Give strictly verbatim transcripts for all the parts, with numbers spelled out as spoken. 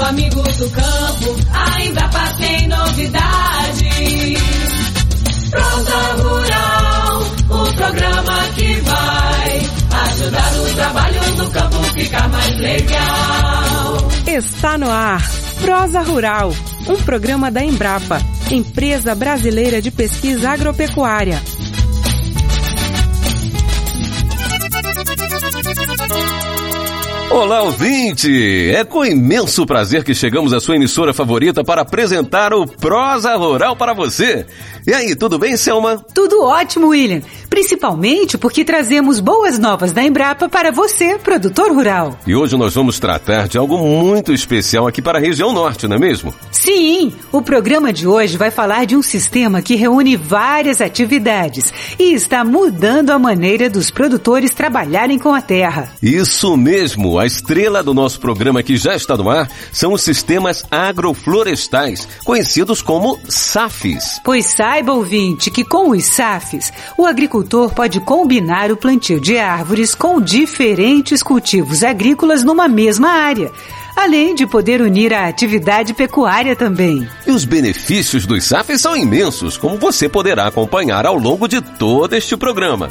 amigo do campo, a Embrapa tem novidades. Prosa Rural, o programa que vai ajudar o trabalho no campo ficar mais legal. Está no ar, Prosa Rural, um programa da Embrapa, Empresa Brasileira de Pesquisa Agropecuária. Olá, ouvinte! É com imenso prazer que chegamos à sua emissora favorita para apresentar o Prosa Rural para você. E aí, tudo bem, Selma? Tudo ótimo, William. Principalmente porque trazemos boas novas da Embrapa para você, produtor rural. E hoje nós vamos tratar de algo muito especial aqui para a região norte, não é mesmo? Sim! O programa de hoje vai falar de um sistema que reúne várias atividades e está mudando a maneira dos produtores trabalharem com a terra. Isso mesmo! A estrela do nosso programa que já está no ar são os sistemas agroflorestais, conhecidos como S A Fs. Pois saiba, ouvinte, que com os S A Fs, o agricultor pode combinar o plantio de árvores com diferentes cultivos agrícolas numa mesma área, além de poder unir a atividade pecuária também. E os benefícios dos S A Fs são imensos, como você poderá acompanhar ao longo de todo este programa.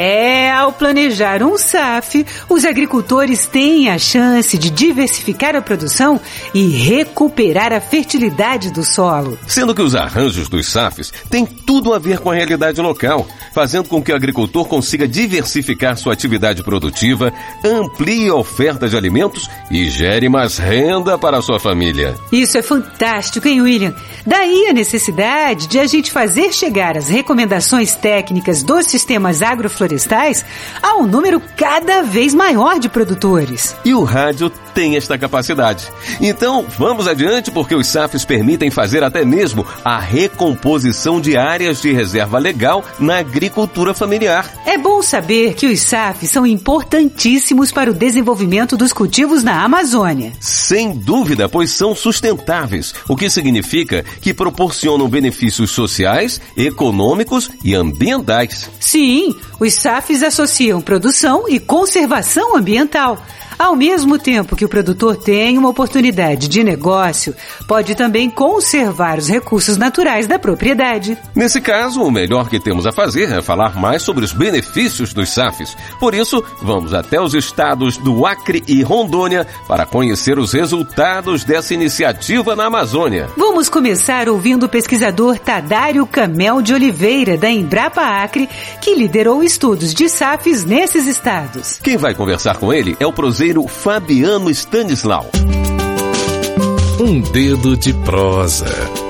É, ao planejar um S A F, os agricultores têm a chance de diversificar a produção e recuperar a fertilidade do solo. Sendo que os arranjos dos S A Fs têm tudo a ver com a realidade local, fazendo com que o agricultor consiga diversificar sua atividade produtiva, amplie a oferta de alimentos e gere mais renda para a sua família. Isso é fantástico, hein, William? Daí a necessidade de a gente fazer chegar as recomendações técnicas dos sistemas agroflorestais a um número cada vez maior de produtores. E o rádio tem esta capacidade. Então, vamos adiante, porque os S A Fs permitem fazer até mesmo a recomposição de áreas de reserva legal na agricultura familiar. É bom saber que os S A Fs são importantíssimos para o desenvolvimento dos cultivos na Amazônia. Sem dúvida, pois são sustentáveis, o que significa que proporcionam benefícios sociais, econômicos e ambientais. Sim, os S A Fs associam produção e conservação ambiental. Ao mesmo tempo que o produtor tem uma oportunidade de negócio, pode também conservar os recursos naturais da propriedade. Nesse caso, o melhor que temos a fazer é falar mais sobre os benefícios dos S A Fs. Por isso, vamos até os estados do Acre e Rondônia para conhecer os resultados dessa iniciativa na Amazônia. Vamos começar ouvindo o pesquisador Tadário Camel de Oliveira, da Embrapa Acre, que liderou estudos de S A Fs nesses estados. Quem vai conversar com ele é o proseiro Fabiano Stanislau. Um dedo de prosa.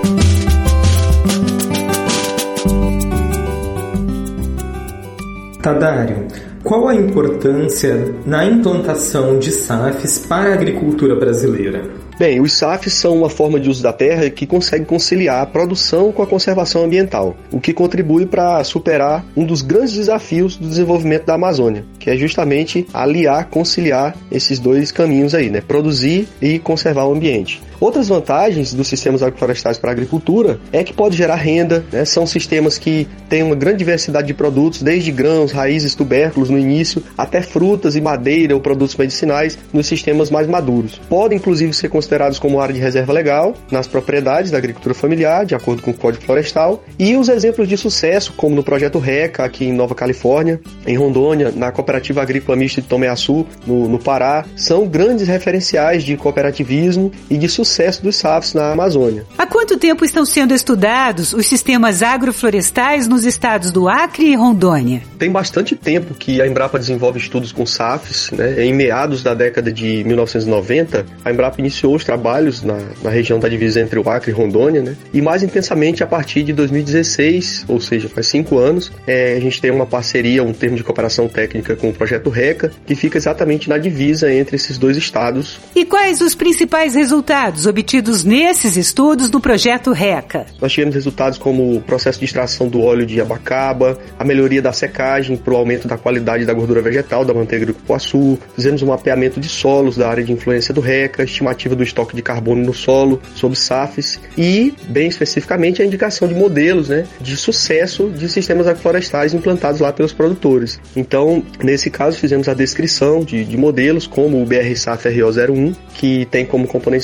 Tadário, qual a importância na implantação de S A Fs para a agricultura brasileira? Bem, os S A Fs são uma forma de uso da terra que consegue conciliar a produção com a conservação ambiental, o que contribui para superar um dos grandes desafios do desenvolvimento da Amazônia, que é justamente aliar, conciliar esses dois caminhos aí, né? Produzir e conservar o ambiente. Outras vantagens dos sistemas agroflorestais para a agricultura é que pode gerar renda, né? São sistemas que têm uma grande diversidade de produtos, desde grãos, raízes, tubérculos no início, até frutas e madeira ou produtos medicinais nos sistemas mais maduros. Podem, inclusive, ser considerados como área de reserva legal nas propriedades da agricultura familiar, de acordo com o Código Florestal, e os exemplos de sucesso, como no Projeto RECA, aqui em Nova Califórnia, em Rondônia, na Cooperativa Agrícola Mista de Tomeaçu, no, no Pará, são grandes referenciais de cooperativismo e de sucesso sucesso dos S A Fs na Amazônia. Há quanto tempo estão sendo estudados os sistemas agroflorestais nos estados do Acre e Rondônia? Tem bastante tempo que a Embrapa desenvolve estudos com S A Fs, né? Em meados da década de mil novecentos e noventa, a Embrapa iniciou os trabalhos na, na região da divisa entre o Acre e Rondônia, né? E mais intensamente a partir de dois mil e dezesseis, ou seja, faz cinco anos, é, a gente tem uma parceria, um termo de cooperação técnica com o Projeto RECA, que fica exatamente na divisa entre esses dois estados. E quais os principais resultados obtidos nesses estudos do Projeto RECA? Nós tivemos resultados como o processo de extração do óleo de abacaba, a melhoria da secagem para o aumento da qualidade da gordura vegetal, da manteiga do cupuaçu, fizemos um mapeamento de solos da área de influência do RECA, estimativa do estoque de carbono no solo, sobre S A Fs e, bem especificamente, a indicação de modelos, né, de sucesso de sistemas agroflorestais implantados lá pelos produtores. Então, nesse caso, fizemos a descrição de, de modelos como o B R S A F R O zero um, que tem como componentes principais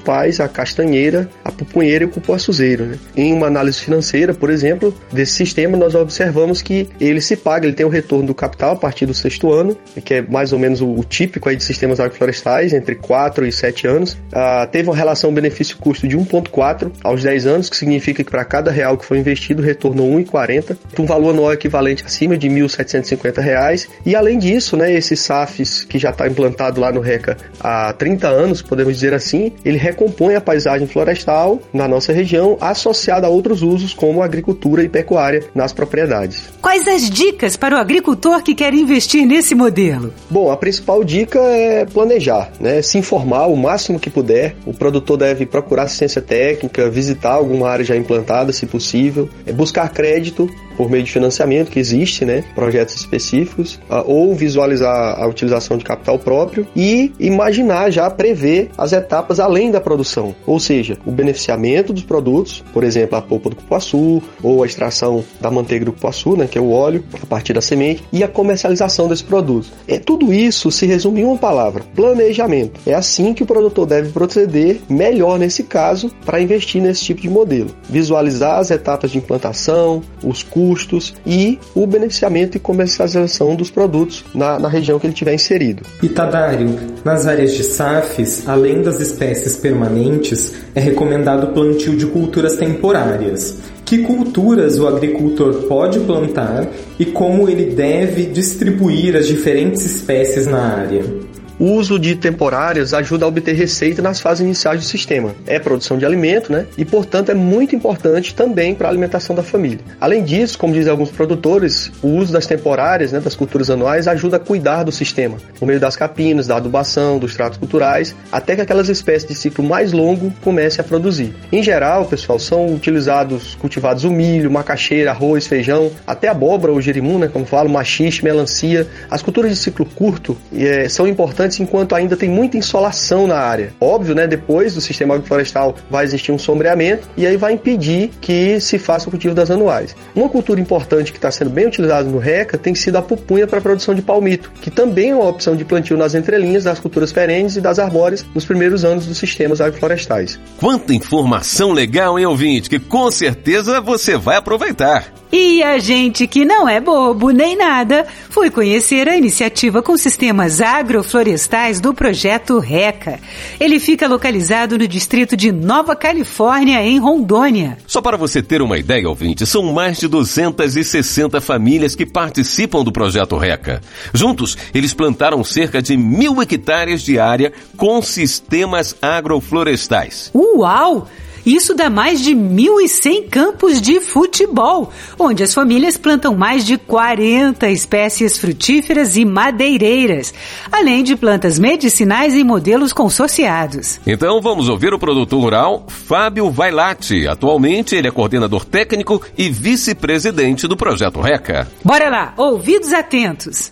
principais, a castanheira, a pupunheira e o cupuaçuzeiro, né? Em uma análise financeira, por exemplo, desse sistema, nós observamos que ele se paga, ele tem o retorno do capital a partir do sexto ano, que é mais ou menos o, o típico aí de sistemas agroflorestais, entre quatro e sete anos. Ah, teve uma relação benefício-custo de um vírgula quatro aos dez anos, que significa que para cada real que foi investido, retornou um vírgula quarenta, um valor anual equivalente acima de mil setecentos e cinquenta reais. E além disso, né, esse SAFs que já está implantado lá no RECA há trinta anos, podemos dizer assim, ele recompõe a paisagem florestal na nossa região, associada a outros usos como agricultura e pecuária nas propriedades. Quais as dicas para o agricultor que quer investir nesse modelo? Bom, a principal dica é planejar, né? Se informar o máximo que puder. O produtor deve procurar assistência técnica, visitar alguma área já implantada, se possível, é buscar crédito por meio de financiamento, que existe, né, projetos específicos, ou visualizar a utilização de capital próprio e imaginar já, prever as etapas além da produção, ou seja, o beneficiamento dos produtos, por exemplo, a polpa do cupuaçu, ou a extração da manteiga do cupuaçu, né, que é o óleo, a partir da semente, e a comercialização desses produtos. É, tudo isso se resume em uma palavra: planejamento. É assim que o produtor deve proceder melhor nesse caso para investir nesse tipo de modelo. Visualizar as etapas de implantação, os custos, custos e o beneficiamento e comercialização dos produtos na, na região que ele tiver inserido. E Tadário, nas áreas de SAFs, além das espécies permanentes, é recomendado o plantio de culturas temporárias. Que culturas o agricultor pode plantar e como ele deve distribuir as diferentes espécies na área? O uso de temporárias ajuda a obter receita nas fases iniciais do sistema. É produção de alimento, né? E, portanto, é muito importante também para a alimentação da família. Além disso, como dizem alguns produtores, o uso das temporárias, né, das culturas anuais, ajuda a cuidar do sistema, por meio das capinas, da adubação, dos tratos culturais, até que aquelas espécies de ciclo mais longo comecem a produzir. Em geral, pessoal, são utilizados, cultivados o milho, macaxeira, arroz, feijão, até abóbora ou jerimum, né, como falo, maxixe, melancia. As culturas de ciclo curto é, são importantes enquanto ainda tem muita insolação na área. Óbvio, né, depois do sistema agroflorestal vai existir um sombreamento e aí vai impedir que se faça o cultivo das anuais. Uma cultura importante que está sendo bem utilizada no RECA tem sido a pupunha para a produção de palmito, que também é uma opção de plantio nas entrelinhas das culturas perenes e das arbóreas nos primeiros anos dos sistemas agroflorestais. Quanta informação legal, hein, ouvinte, que com certeza você vai aproveitar. E a gente que não é bobo nem nada foi conhecer a iniciativa com sistemas agroflorestais do projeto RECA. Ele fica localizado no distrito de Nova Califórnia, em Rondônia. Só para você ter uma ideia, ouvinte, são mais de duzentas e sessenta famílias que participam do projeto RECA. Juntos, eles plantaram cerca de mil hectares de área com sistemas agroflorestais. Uau! Isso dá mais de mil e cem campos de futebol, onde as famílias plantam mais de quarenta espécies frutíferas e madeireiras, além de plantas medicinais em modelos consorciados. Então vamos ouvir o produtor rural Fábio Vailate. Atualmente ele é coordenador técnico e vice-presidente do projeto RECA. Bora lá, ouvidos atentos.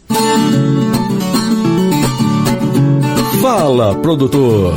Fala, produtor.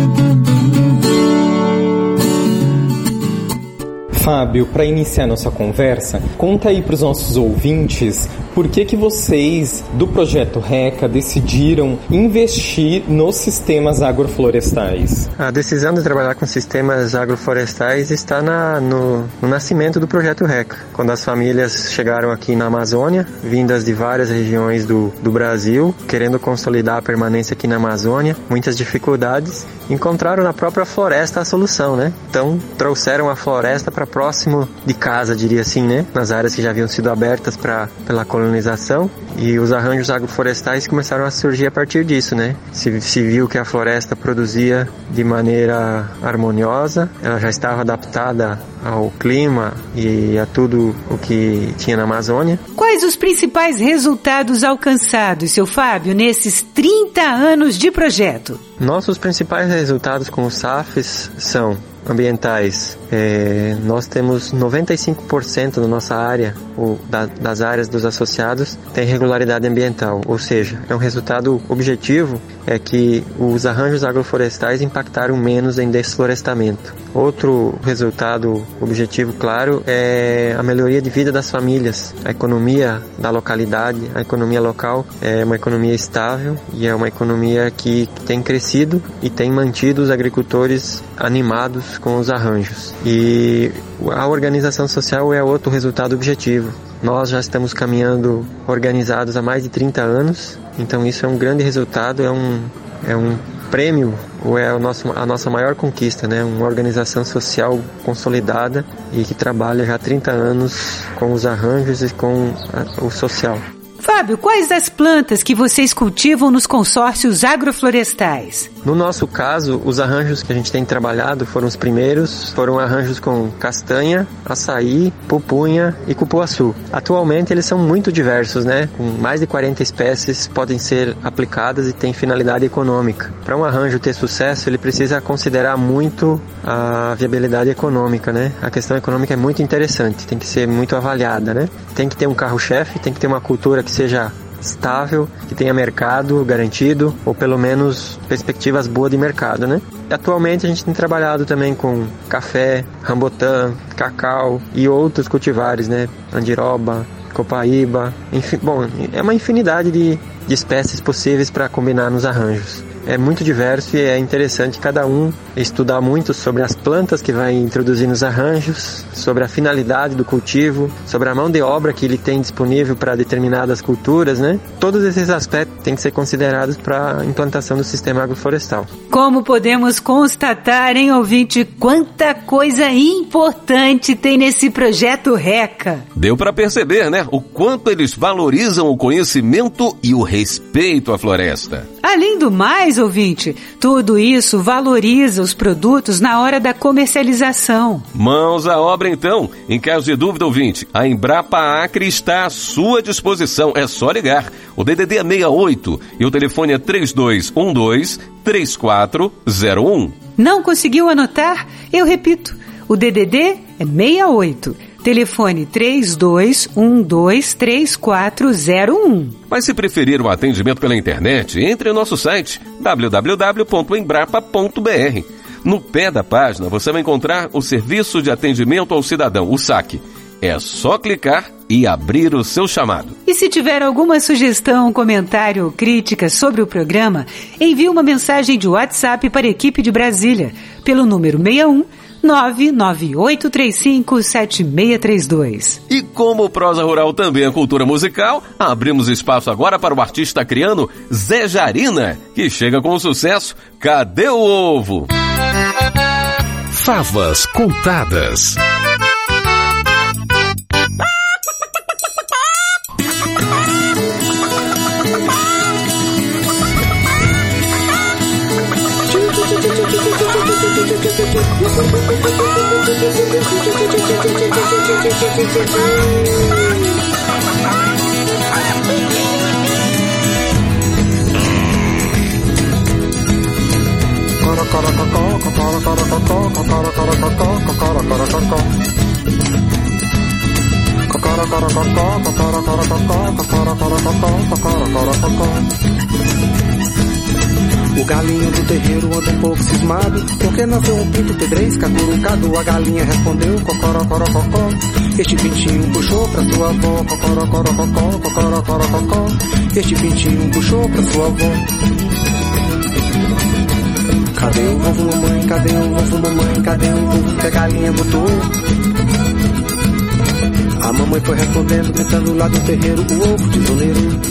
Fábio, para iniciar nossa conversa, conta aí para os nossos ouvintes por que que vocês do Projeto RECA decidiram investir nos sistemas agroflorestais. A decisão de trabalhar com sistemas agroflorestais está na, no, no nascimento do Projeto RECA. Quando as famílias chegaram aqui na Amazônia, vindas de várias regiões do, do Brasil, querendo consolidar a permanência aqui na Amazônia, muitas dificuldades, encontraram na própria floresta a solução, né? Então, trouxeram a floresta para próximo de casa, diria assim, né? Nas áreas que já haviam sido abertas pra, pela colonização, e os arranjos agroflorestais começaram a surgir a partir disso, né? Se, se viu que a floresta produzia de maneira harmoniosa, ela já estava adaptada ao clima e a tudo o que tinha na Amazônia. Quais os principais resultados alcançados, seu Fábio, nesses trinta anos de projeto? Nossos principais resultados com os SAFs são ambientais. É, nós temos noventa e cinco por cento da nossa área, ou da, das áreas dos associados, tem regularidade ambiental, ou seja, é um resultado objetivo, é que os arranjos agroflorestais impactaram menos em desflorestamento. Outro resultado objetivo, claro, é a melhoria de vida das famílias. A economia da localidade, a economia local é uma economia estável e é uma economia que tem crescido e tem mantido os agricultores animados com os arranjos. E a organização social é outro resultado objetivo. Nós já estamos caminhando organizados há mais de trinta anos, então isso é um grande resultado, é um, é um prêmio, ou é o nosso, a nossa maior conquista, né? Uma organização social consolidada e que trabalha já há trinta anos com os arranjos e com a, o social. Fábio, quais as plantas que vocês cultivam nos consórcios agroflorestais? No nosso caso, os arranjos que a gente tem trabalhado foram os primeiros, foram arranjos com castanha, açaí, pupunha e cupuaçu. Atualmente eles são muito diversos, né? Com mais de quarenta espécies podem ser aplicadas e têm finalidade econômica. Para um arranjo ter sucesso, ele precisa considerar muito a viabilidade econômica, né? A questão econômica é muito interessante, tem que ser muito avaliada, né? Tem que ter um carro-chefe, tem que ter uma cultura que seja estável, que tenha mercado garantido, ou pelo menos perspectivas boas de mercado, né? Atualmente a gente tem trabalhado também com café, rambutã, cacau e outros cultivares, né? Andiroba, copaíba, enfim, bom, é uma infinidade de, de espécies possíveis para combinar nos arranjos. É muito diverso e é interessante cada um estudar muito sobre as plantas que vai introduzir nos arranjos, sobre a finalidade do cultivo, sobre a mão de obra que ele tem disponível para determinadas culturas, né? Todos esses aspectos têm que ser considerados para a implantação do sistema agroflorestal. Como podemos constatar, hein, ouvinte, quanta coisa importante tem nesse projeto RECA. Deu para perceber, né? O quanto eles valorizam o conhecimento e o respeito à floresta. Além do mais, ouvinte, tudo isso valoriza os produtos na hora da comercialização. Mãos à obra, então. Em caso de dúvida, ouvinte, a Embrapa Acre está à sua disposição. É só ligar. O D D D é sessenta e oito e o telefone é três dois um dois, três quatro zero um. Não conseguiu anotar? Eu repito, o D D D é sessenta e oito. Telefone três dois um dois, três quatro zero um. Mas se preferir um atendimento pela internet, entre no nosso site w w w ponto embrapa ponto b r. No pé da página você vai encontrar o Serviço de Atendimento ao Cidadão, o SAC. É só clicar e abrir o seu chamado. E se tiver alguma sugestão, comentário ou crítica sobre o programa, envie uma mensagem de WhatsApp para a equipe de Brasília, pelo número seis um nove nove oito três cinco sete seis três dois. E como o Prosa Rural também é cultura musical, abrimos espaço agora para o artista criano Zé Jarina, que chega com o sucesso Cadê o Ovo? Favas contadas. O galinho do terreiro anda um pouco cismado, porque nasceu um pinto pedrez, cacurucado. A galinha respondeu, cocorocó. Este pintinho puxou pra sua avó, cocorocó, cocorocó. Este pintinho puxou pra sua avó. Cadê o ovo, mamãe? Cadê o ovo, mamãe? Cadê o ovo que a galinha botou? A mamãe foi respondendo, gritando lá do terreiro, o ovo tesoureiro.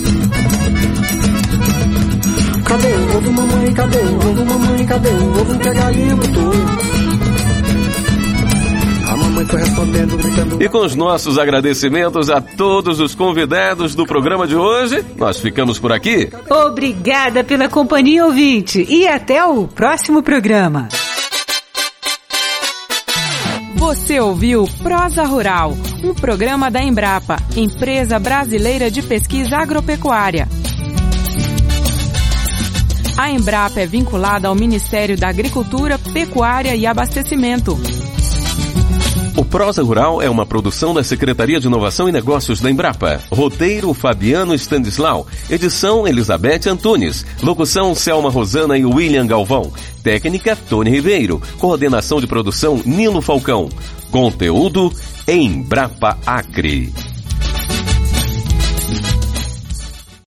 Cadê o ovo, mamãe? Cadê o ovo, mamãe? Cadê o ovo que a galinha botou? A mamãe foi respondendo, gritando... E com os nossos agradecimentos a todos os convidados do programa de hoje, nós ficamos por aqui. Obrigada pela companhia, ouvinte, e até o próximo programa. Você ouviu Prosa Rural, um programa da Embrapa, Empresa Brasileira de Pesquisa Agropecuária. A Embrapa é vinculada ao Ministério da Agricultura, Pecuária e Abastecimento. O Prosa Rural é uma produção da Secretaria de Inovação e Negócios da Embrapa. Roteiro, Fabiano Stanislau. Edição, Elizabeth Antunes. Locução, Selma Rosana e William Galvão. Técnica, Tony Ribeiro. Coordenação de produção, Nilo Falcão. Conteúdo, Embrapa Acre.